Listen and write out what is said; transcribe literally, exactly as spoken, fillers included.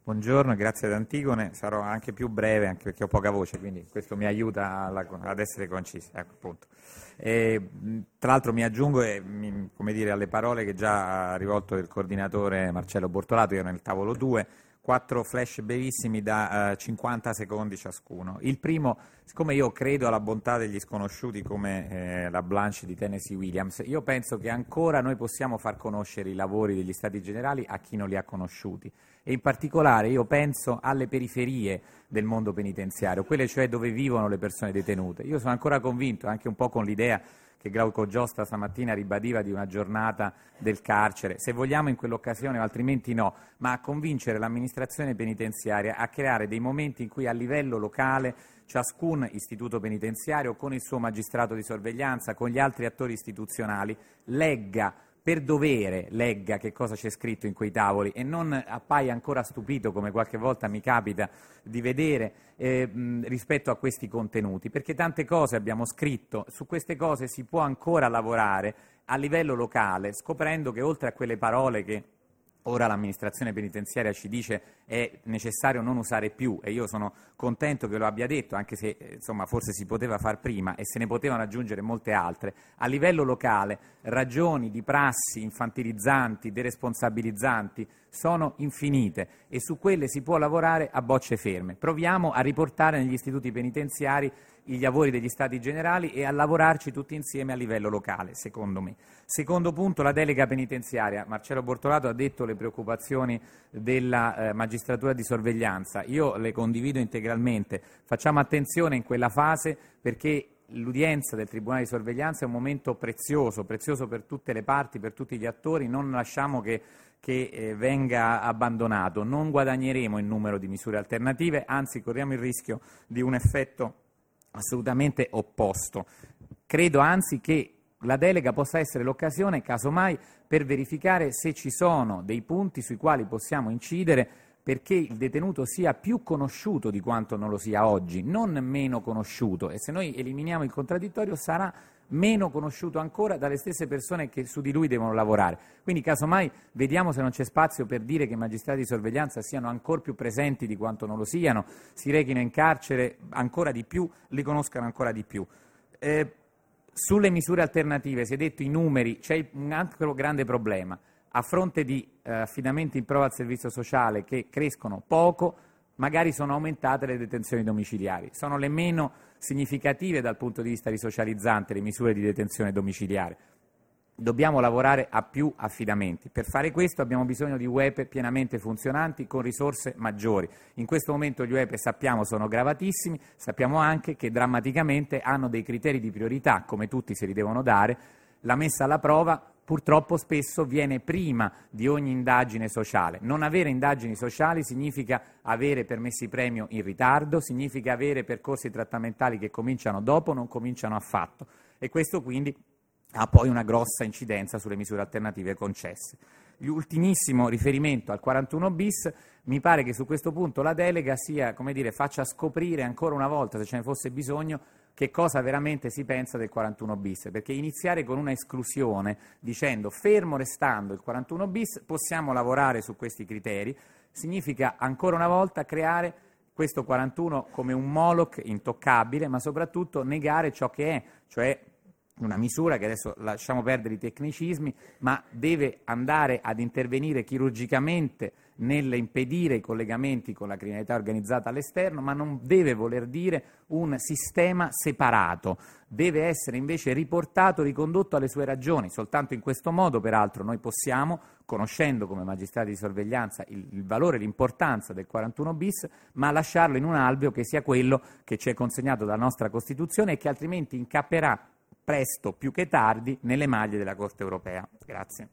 Buongiorno, grazie ad Antigone, sarò anche più breve anche perché ho poca voce, quindi questo mi aiuta alla- ad essere concisi. Ecco, appunto. E, mh, tra l'altro mi aggiungo e, mi- come dire, alle parole che già ha rivolto il coordinatore Marcello Bortolato, io nel tavolo due, quattro flash brevissimi da eh, cinquanta secondi ciascuno. Il primo, siccome io credo alla bontà degli sconosciuti come eh, la Blanche di Tennessee Williams, io penso che ancora noi possiamo far conoscere i lavori degli Stati Generali a chi non li ha conosciuti. E in particolare io penso alle periferie del mondo penitenziario, quelle cioè dove vivono le persone detenute. Io sono ancora convinto, anche un po' con l'idea che Glauco Giosta stamattina ribadiva di una giornata del carcere, se vogliamo in quell'occasione o altrimenti no, ma a convincere l'amministrazione penitenziaria a creare dei momenti in cui a livello locale ciascun istituto penitenziario con il suo magistrato di sorveglianza, con gli altri attori istituzionali, legga per dovere legga che cosa c'è scritto in quei tavoli e non appaia ancora stupito, come qualche volta mi capita di vedere, eh, mh, rispetto a questi contenuti, perché tante cose abbiamo scritto, su queste cose si può ancora lavorare a livello locale, scoprendo che oltre a quelle parole che ora l'amministrazione penitenziaria ci dice è necessario non usare più, e io sono contento che lo abbia detto, anche se eh, insomma, forse si poteva far prima e se ne potevano aggiungere molte altre, a livello locale ragioni di prassi infantilizzanti, deresponsabilizzanti sono infinite e su quelle si può lavorare a bocce ferme. Proviamo a riportare negli istituti penitenziari i lavori degli Stati Generali e a lavorarci tutti insieme a livello locale, secondo me. Secondo punto, la delega penitenziaria. Marcello Bortolato ha detto le preoccupazioni della eh, magistratura di sorveglianza. Io le condivido integralmente. Facciamo attenzione in quella fase perché l'udienza del Tribunale di sorveglianza è un momento prezioso, prezioso per tutte le parti, per tutti gli attori. Non lasciamo che che eh, venga abbandonato. Non guadagneremo in numero di misure alternative, anzi corriamo il rischio di un effetto assolutamente opposto. Credo anzi che la delega possa essere l'occasione, casomai, per verificare se ci sono dei punti sui quali possiamo incidere perché il detenuto sia più conosciuto di quanto non lo sia oggi, non meno conosciuto, e se noi eliminiamo il contraddittorio sarà meno conosciuto ancora dalle stesse persone che su di lui devono lavorare. Quindi casomai vediamo se non c'è spazio per dire che i magistrati di sorveglianza siano ancora più presenti di quanto non lo siano, si rechino in carcere ancora di più, li conoscano ancora di più. Eh, sulle misure alternative, si è detto i numeri, c'è un altro grande problema. A fronte di eh, affidamenti in prova al servizio sociale che crescono poco, magari sono aumentate le detenzioni domiciliari. Sono le meno significative dal punto di vista risocializzante le misure di detenzione domiciliare. Dobbiamo lavorare a più affidamenti. Per fare questo abbiamo bisogno di U E P E pienamente funzionanti con risorse maggiori. In questo momento gli U E P E sappiamo sono gravatissimi, sappiamo anche che drammaticamente hanno dei criteri di priorità, come tutti se li devono dare. La messa alla prova purtroppo spesso viene prima di ogni indagine sociale. Non avere indagini sociali significa avere permessi premio in ritardo, significa avere percorsi trattamentali che cominciano dopo, non cominciano affatto. E questo quindi ha poi una grossa incidenza sulle misure alternative concesse. L'ultimissimo riferimento al quarantuno bis, mi pare che su questo punto la delega sia, come dire, faccia scoprire ancora una volta, se ce ne fosse bisogno, che cosa veramente si pensa del quarantuno bis, perché iniziare con una esclusione dicendo fermo restando il quarantuno bis possiamo lavorare su questi criteri, significa ancora una volta creare questo quarantuno come un Moloch intoccabile, ma soprattutto negare ciò che è, cioè una misura che adesso lasciamo perdere i tecnicismi, ma deve andare ad intervenire chirurgicamente nell'impedire i collegamenti con la criminalità organizzata all'esterno, ma non deve voler dire un sistema separato, deve essere invece riportato, ricondotto alle sue ragioni. Soltanto in questo modo, peraltro, noi possiamo, conoscendo come magistrati di sorveglianza il, il valore e l'importanza del quarantuno bis, ma lasciarlo in un alveo che sia quello che ci è consegnato dalla nostra Costituzione e che altrimenti incapperà presto più che tardi nelle maglie della Corte europea. Grazie.